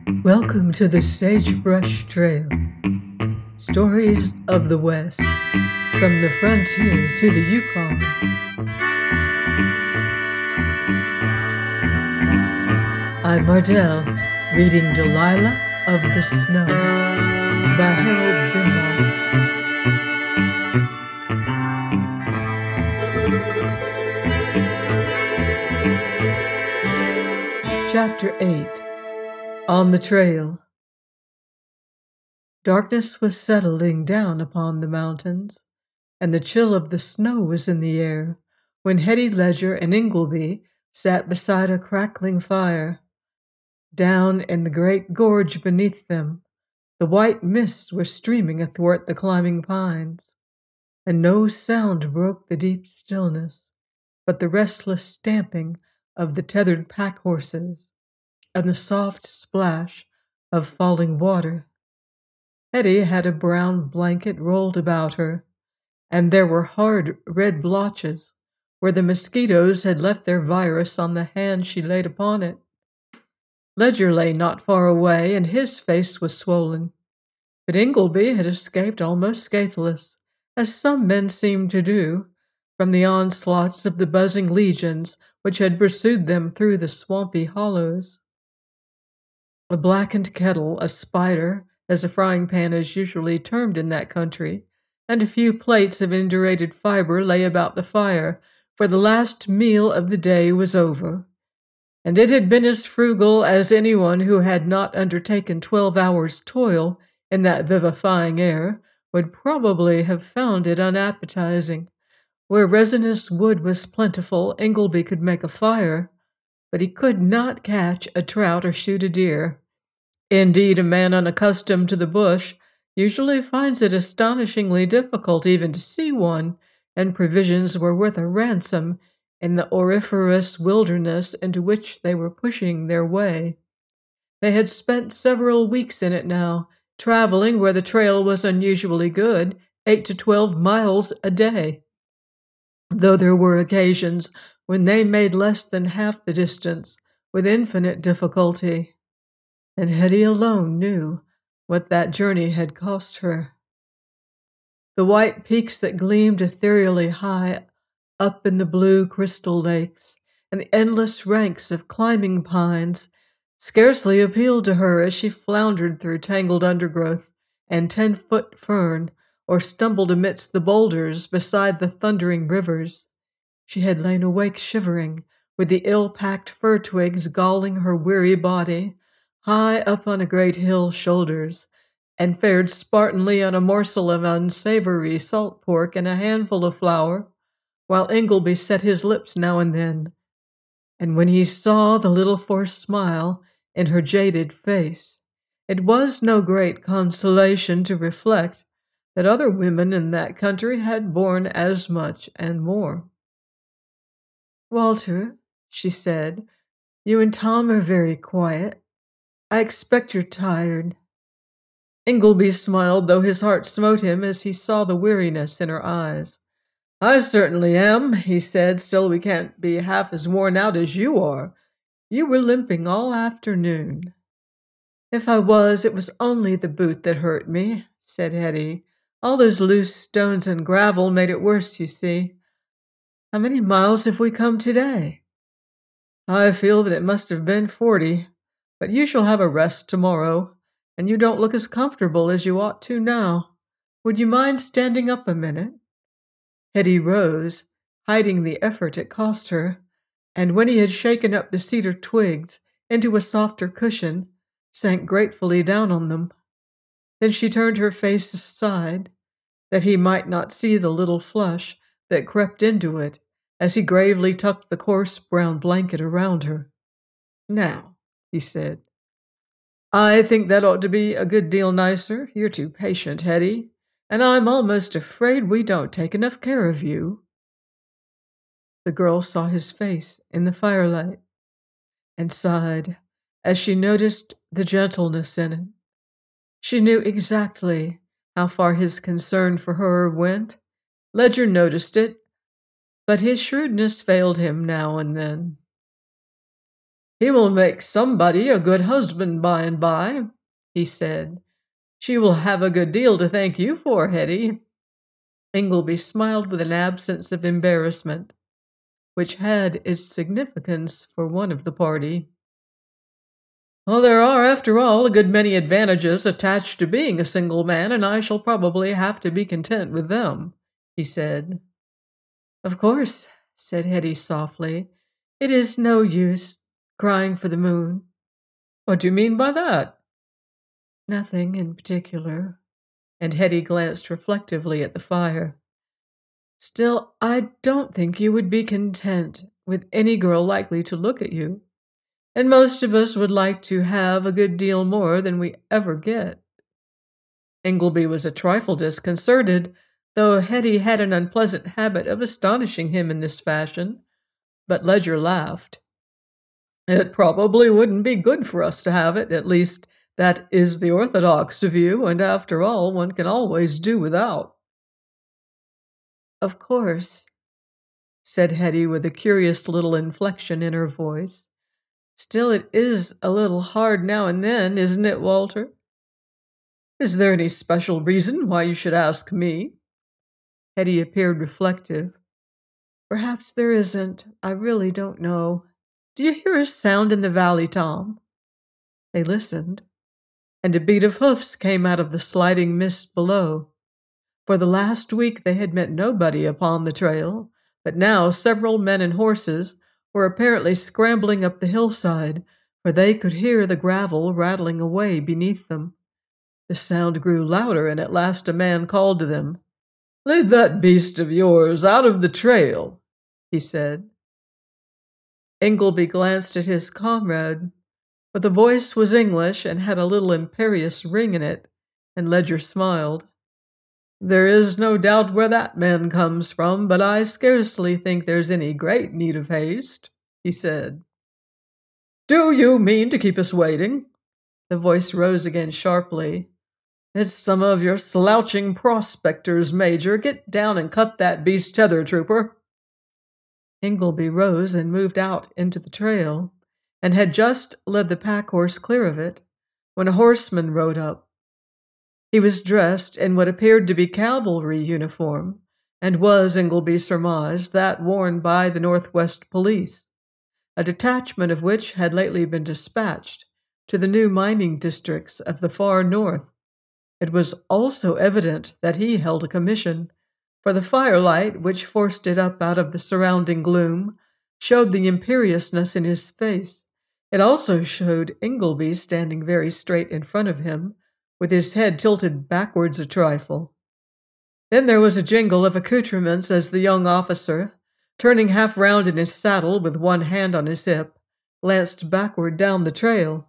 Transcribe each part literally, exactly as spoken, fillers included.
Welcome to the Sagebrush Trail. Stories of the West, from the frontier to the Yukon. I'm Mardell, reading Delilah of the Snow by Harold Binlock. Chapter eight. On the Trail. Darkness was settling down upon the mountains, and the chill of the snow was in the air, when Hetty Ledger and Ingleby sat beside a crackling fire. Down in the great gorge beneath them, the white mists were streaming athwart the climbing pines, and no sound broke the deep stillness but the restless stamping of the tethered pack horses and the soft splash of falling water. Hetty had a brown blanket rolled about her, and there were hard red blotches where the mosquitoes had left their virus on the hand she laid upon it. Ledger lay not far away, and his face was swollen, but Ingleby had escaped almost scatheless, as some men seemed to do, from the onslaughts of the buzzing legions which had pursued them through the swampy hollows. A blackened kettle, a spider, as a frying pan is usually termed in that country, and a few plates of indurated fiber lay about the fire, for the last meal of the day was over, and it had been as frugal as anyone who had not undertaken twelve hours' toil in that vivifying air would probably have found it unappetizing. Where resinous wood was plentiful, Ingleby could make a fire, but he could not catch a trout or shoot a deer. Indeed, a man unaccustomed to the bush usually finds it astonishingly difficult even to see one, and provisions were worth a ransom in the auriferous wilderness into which they were pushing their way. They had spent several weeks in it now, traveling where the trail was unusually good, eight to twelve miles a day, though there were occasions when they made less than half the distance with infinite difficulty. And Hetty alone knew what that journey had cost her. The white peaks that gleamed ethereally high up in the blue crystal lakes, and the endless ranks of climbing pines scarcely appealed to her as she floundered through tangled undergrowth and ten-foot fern, or stumbled amidst the boulders beside the thundering rivers. She had lain awake shivering, with the ill-packed fir twigs galling her weary body, high up on a great hill's shoulders, and fared Spartanly on a morsel of unsavory salt pork and a handful of flour, while Ingleby set his lips now and then, and when he saw the little forced smile in her jaded face, it was no great consolation to reflect that other women in that country had borne as much and more. "Walter," she said, "you and Tom are very quiet. I expect you're tired." Ingleby smiled, though his heart smote him as he saw the weariness in her eyes. "I certainly am," he said. "Still, we can't be half as worn out as you are. You were limping all afternoon." "If I was, it was only the boot that hurt me," said Hetty. "All those loose stones and gravel made it worse, you see. How many miles have we come today?" "I feel that it must have been forty, but you shall have a rest tomorrow, and you don't look as comfortable as you ought to now. Would you mind standing up a minute?" Hetty rose, hiding the effort it cost her, and when he had shaken up the cedar twigs into a softer cushion, sank gratefully down on them. Then she turned her face aside, that he might not see the little flush that crept into it as he gravely tucked the coarse brown blanket around her. "Now," he said, "I think that ought to be a good deal nicer. You're too patient, Hetty, and I'm almost afraid we don't take enough care of you." The girl saw his face in the firelight and sighed as she noticed the gentleness in it. She knew exactly how far his concern for her went. Ledger noticed it, but his shrewdness failed him now and then. "He will make somebody a good husband by and by," he said. "She will have a good deal to thank you for, Hetty." Ingleby smiled with an absence of embarrassment, which had its significance for one of the party. "Well, there are, after all, a good many advantages attached to being a single man, and I shall probably have to be content with them," he said. "Of course," said Hetty softly. "It is no use crying for the moon." "What do you mean by that?" "Nothing in particular," and Hetty glanced reflectively at the fire. "Still, I don't think you would be content with any girl likely to look at you, and most of us would like to have a good deal more than we ever get." Ingleby was a trifle disconcerted, though Hetty had an unpleasant habit of astonishing him in this fashion, but Ledger laughed. "It probably wouldn't be good for us to have it, at least that is the orthodox view, and after all, one can always do without." "Of course," said Hetty with a curious little inflection in her voice. "Still, it is a little hard now and then, isn't it, Walter?" "Is there any special reason why you should ask me?" Hetty appeared reflective. "Perhaps there isn't. I really don't know. Do you hear a sound in the valley, Tom?" They listened, and a beat of hoofs came out of the sliding mist below. For the last week they had met nobody upon the trail, but now several men and horses were apparently scrambling up the hillside, for they could hear the gravel rattling away beneath them. The sound grew louder, and at last a man called to them. "Lead that beast of yours out of the trail," he said. Ingleby glanced at his comrade, but the voice was English and had a little imperious ring in it, and Ledger smiled. "There is no doubt where that man comes from, but I scarcely think there's any great need of haste," he said. "Do you mean to keep us waiting?" The voice rose again sharply. "It's some of your slouching prospectors, Major. Get down and cut that beast's tether, trooper." Ingleby rose and moved out into the trail, and had just led the pack horse clear of it, when a horseman rode up. He was dressed in what appeared to be cavalry uniform, and was, Ingleby surmised, that worn by the Northwest Police, a detachment of which had lately been dispatched to the new mining districts of the far north. It was also evident that he held a commission, for the firelight, which forced it up out of the surrounding gloom, showed the imperiousness in his face. It also showed Ingleby standing very straight in front of him, with his head tilted backwards a trifle. Then there was a jingle of accoutrements as the young officer, turning half round in his saddle with one hand on his hip, glanced backward down the trail.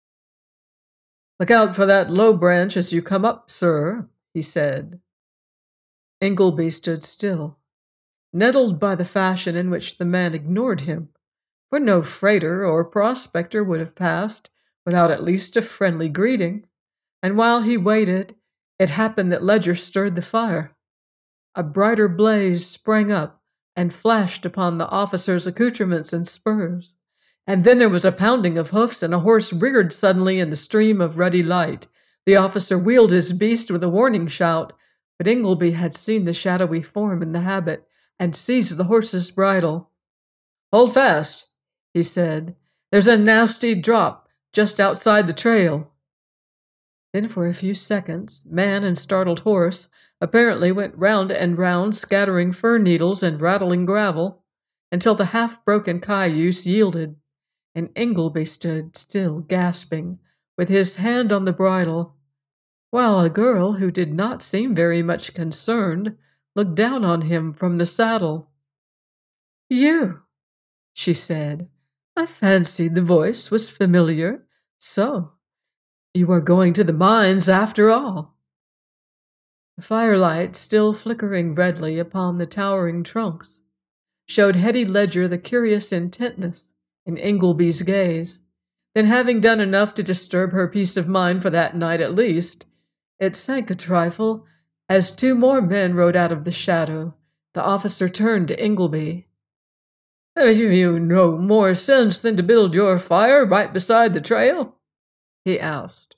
"Look out for that low branch as you come up, sir," he said. Ingleby stood still, nettled by the fashion in which the man ignored him, for no freighter or prospector would have passed without at least a friendly greeting, and while he waited, it happened that Ledger stirred the fire. A brighter blaze sprang up and flashed upon the officer's accoutrements and spurs. And then there was a pounding of hoofs, and a horse reared suddenly in the stream of ruddy light. The officer wheeled his beast with a warning shout, but Ingleby had seen the shadowy form in the habit, and seized the horse's bridle. "Hold fast," he said. "There's a nasty drop just outside the trail." Then for a few seconds, man and startled horse apparently went round and round, scattering fir needles and rattling gravel, until the half-broken cayuse yielded, and Ingleby stood still, gasping, with his hand on the bridle, while a girl, who did not seem very much concerned, looked down on him from the saddle. "You," she said. "I fancied the voice was familiar. So, you are going to the mines after all." The firelight, still flickering redly upon the towering trunks, showed Hetty Ledger the curious intentness in Ingleby's gaze. Then, having done enough to disturb her peace of mind for that night at least, it sank a trifle as two more men rode out of the shadow. The officer turned to Ingleby. Have you no more sense than to build your fire right beside the trail?" he asked.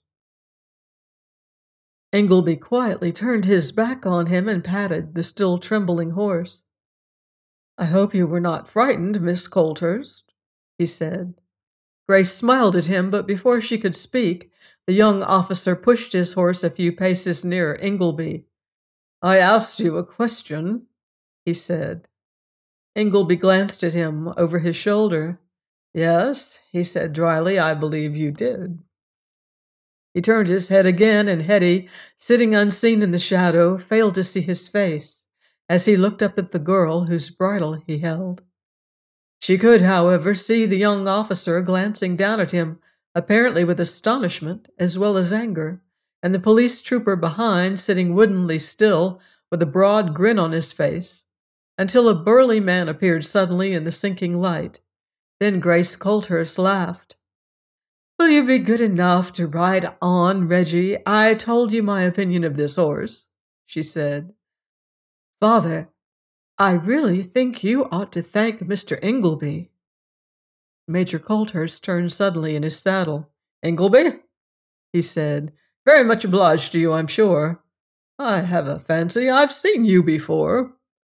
Ingleby quietly turned his back on him and patted the still trembling horse. "I hope you were not frightened, Miss Colthurst," he said. Grace smiled at him, but before she could speak, the young officer pushed his horse a few paces nearer Ingleby. "I asked you a question," he said. Ingleby glanced at him over his shoulder. "Yes," he said dryly, "I believe you did." He turned his head again, and Hetty, sitting unseen in the shadow, failed to see his face as he looked up at the girl whose bridle he held. She could, however, see the young officer glancing down at him, apparently with astonishment as well as anger, and the police trooper behind sitting woodenly still with a broad grin on his face, until a burly man appeared suddenly in the sinking light. Then Grace Colthurst laughed. "Will you be good enough to ride on, Reggie? I told you my opinion of this horse," she said. "Father, I really think you ought to thank Mister Ingleby." Major Colthurst turned suddenly in his saddle. "Ingleby?" he said. "Very much obliged to you, I'm sure. I have a fancy I've seen you before."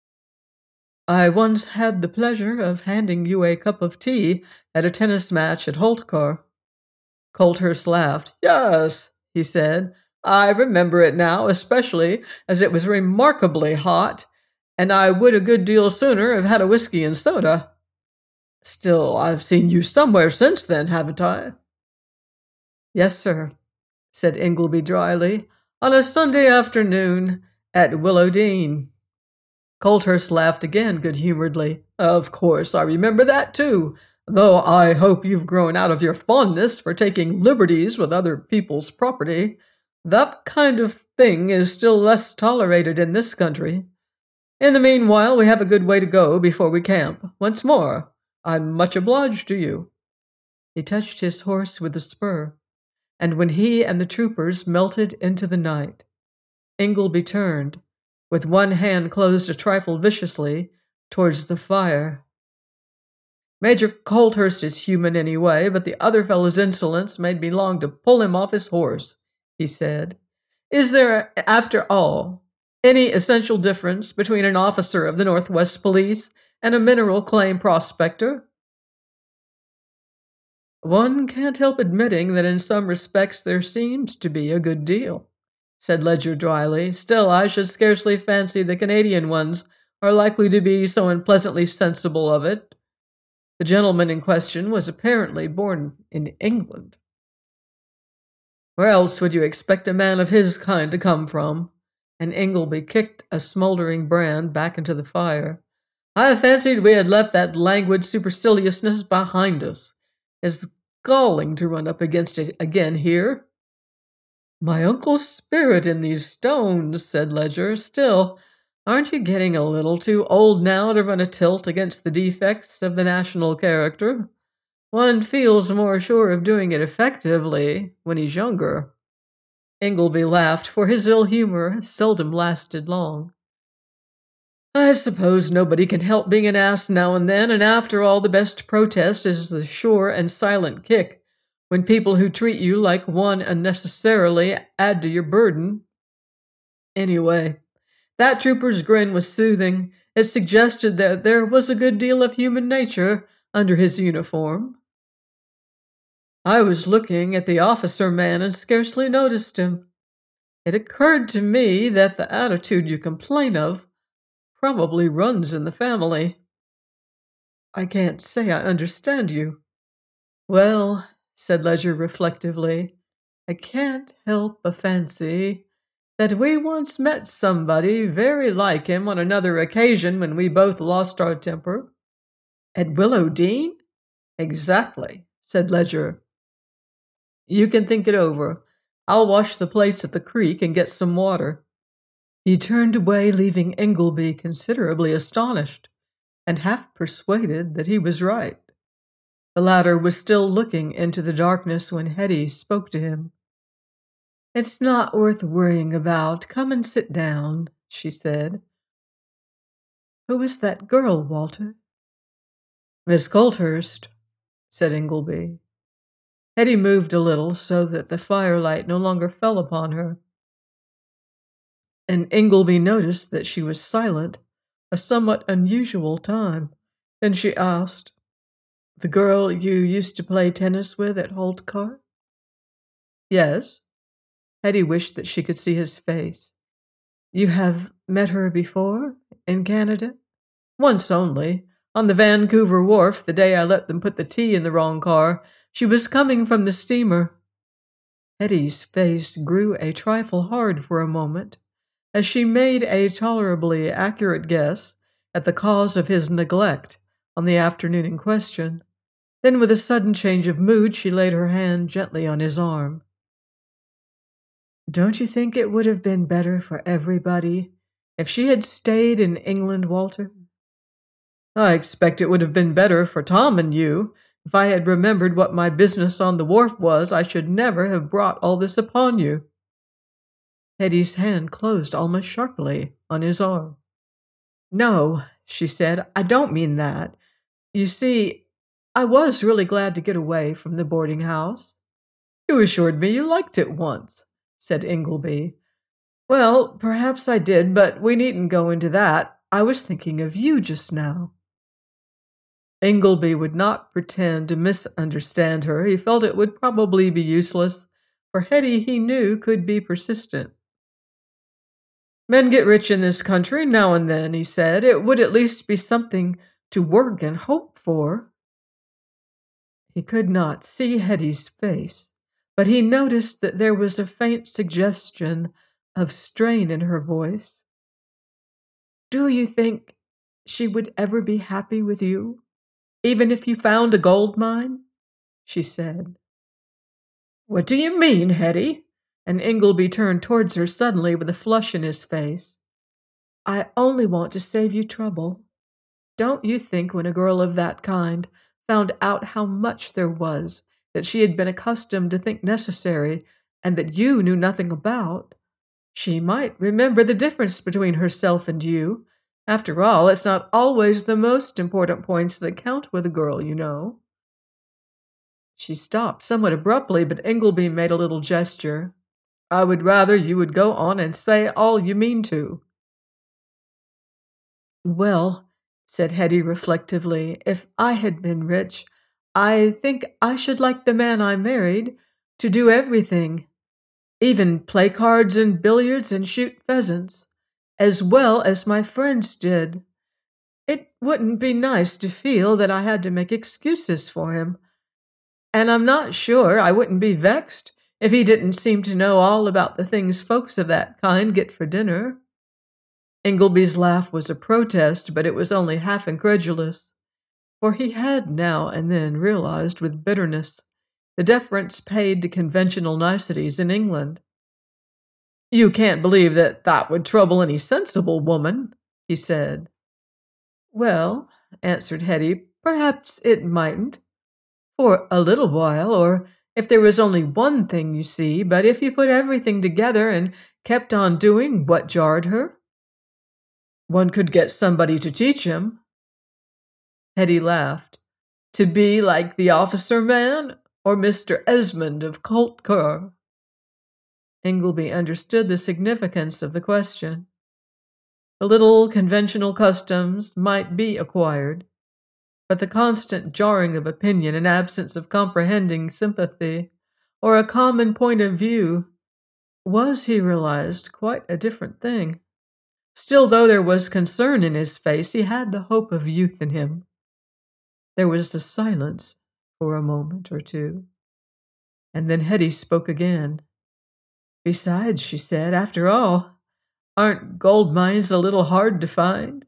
"I once had the pleasure of handing you a cup of tea at a tennis match at Holtcar." Colthurst laughed. "Yes," he said. "I remember it now, especially as it was remarkably hot, and I would a good deal sooner have had a whiskey and soda. Still, I've seen you somewhere since then, haven't I?" "Yes, sir," said Ingleby dryly, "on a Sunday afternoon at Willowdene." Colthurst laughed again good-humoredly. "Of course, I remember that too, though I hope you've grown out of your fondness for taking liberties with other people's property. That kind of thing is still less tolerated in this country. In the meanwhile, we have a good way to go before we camp. Once more, I'm much obliged to you." He touched his horse with the spur, and when he and the troopers melted into the night, Ingleby turned, with one hand closed a trifle viciously, towards the fire. "Major Colthurst is human anyway, but the other fellow's insolence made me long to pull him off his horse," he said. "Is there, after all, any essential difference between an officer of the Northwest Police and a mineral claim prospector?" "One can't help admitting that in some respects there seems to be a good deal," said Ledger dryly. "Still, I should scarcely fancy the Canadian ones are likely to be so unpleasantly sensible of it." The gentleman in question was apparently born in England. "Where else would you expect a man of his kind to come from?" And Ingleby kicked a smoldering brand back into the fire. "I fancied we had left that languid superciliousness behind us. It's galling to run up against it again here." "My uncle's spirit in these stones," said Ledger. "Still, aren't you getting a little too old now to run a tilt against the defects of the national character? One feels more sure of doing it effectively when he's younger." Ingleby laughed, for his ill humor seldom lasted long. "I suppose nobody can help being an ass now and then, and after all, the best protest is the sure and silent kick, when people who treat you like one unnecessarily add to your burden. Anyway, that trooper's grin was soothing. It suggested that there was a good deal of human nature under his uniform. I was looking at the officer man and scarcely noticed him. It occurred to me that the attitude you complain of probably runs in the family." "I can't say I understand you." "Well," said Ledger reflectively, "I can't help a fancy that we once met somebody very like him on another occasion when we both lost our temper." "At Willowdene?" "Exactly," said Ledger. "You can think it over. I'll wash the plates at the creek and get some water." He turned away, leaving Ingleby considerably astonished and half persuaded that he was right. The latter was still looking into the darkness when Hetty spoke to him. "It's not worth worrying about. Come and sit down," she said. "Who is that girl, Walter?" "Miss Colthurst," said Ingleby. Hetty moved a little so that the firelight no longer fell upon her, and Ingleby noticed that she was silent a somewhat unusual time. Then she asked, "The girl you used to play tennis with at Holtcar?" "Yes." Hetty wished that she could see his face. "You have met her before, in Canada?" "Once only. On the Vancouver wharf, the day I let them put the tea in the wrong car. She was coming from the steamer." Hetty's face grew a trifle hard for a moment, as she made a tolerably accurate guess at the cause of his neglect on the afternoon in question. Then, with a sudden change of mood, she laid her hand gently on his arm. "Don't you think it would have been better for everybody if she had stayed in England, Walter?" "I expect it would have been better for Tom and you. If I had remembered what my business on the wharf was, I should never have brought all this upon you." Hetty's hand closed almost sharply on his arm. "No," she said, "I don't mean that. You see, I was really glad to get away from the boarding house." "You assured me you liked it once," said Ingleby. "Well, perhaps I did, but we needn't go into that. I was thinking of you just now." Ingleby would not pretend to misunderstand her. He felt it would probably be useless, for Hetty, he knew, could be persistent. "Men get rich in this country now and then," he said. "It would at least be something to work and hope for." He could not see Hetty's face, but he noticed that there was a faint suggestion of strain in her voice. "Do you think she would ever be happy with you, even if you found a gold mine?" she said. "What do you mean, Hetty?" And Ingleby turned towards her suddenly with a flush in his face. "I only want to save you trouble. Don't you think when a girl of that kind found out how much there was that she had been accustomed to think necessary and that you knew nothing about, she might remember the difference between herself and you? After all, it's not always the most important points that count with a girl, you know." She stopped somewhat abruptly, but Ingleby made a little gesture. "I would rather you would go on and say all you mean to." "Well," said Hetty reflectively, "if I had been rich, I think I should like the man I married to do everything, even play cards and billiards and shoot pheasants, as well as my friends did. It wouldn't be nice to feel that I had to make excuses for him, and I'm not sure I wouldn't be vexed if he didn't seem to know all about the things folks of that kind get for dinner." Ingleby's laugh was a protest, but it was only half incredulous, for he had now and then realized with bitterness the deference paid to conventional niceties in England. "You can't believe that that would trouble any sensible woman," he said. "Well," answered Hetty, "perhaps it mightn't, for a little while, or if there was only one thing, you see, but if you put everything together and kept on doing what jarred her, one could get somebody to teach him." Hetty laughed. "To be like the officer man, or Mister Esmond of Holtcar?" Ingleby understood the significance of the question. The little conventional customs might be acquired, but the constant jarring of opinion and absence of comprehending sympathy, or a common point of view, was, he realized, quite a different thing. Still, though there was concern in his face, he had the hope of youth in him. There was a silence for a moment or two, and then Hetty spoke again. "Besides," she said, "after all, aren't gold mines a little hard to find?"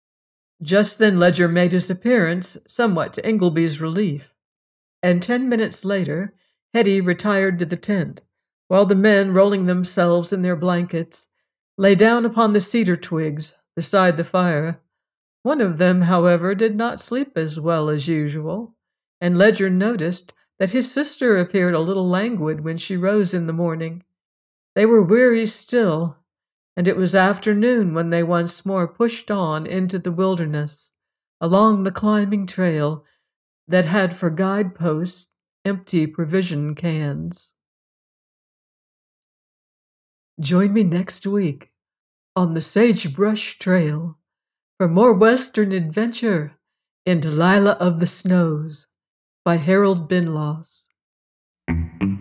Just then Ledger made his appearance, somewhat to Ingleby's relief, and ten minutes later Hetty retired to the tent, while the men, rolling themselves in their blankets, lay down upon the cedar twigs beside the fire. One of them, however, did not sleep as well as usual, and Ledger noticed that his sister appeared a little languid when she rose in the morning. They were weary still, and it was afternoon when they once more pushed on into the wilderness, along the climbing trail that had for guideposts empty provision cans. Join me next week on the Sagebrush Trail for more Western adventure in Delilah of the Snows by Harold Binloss.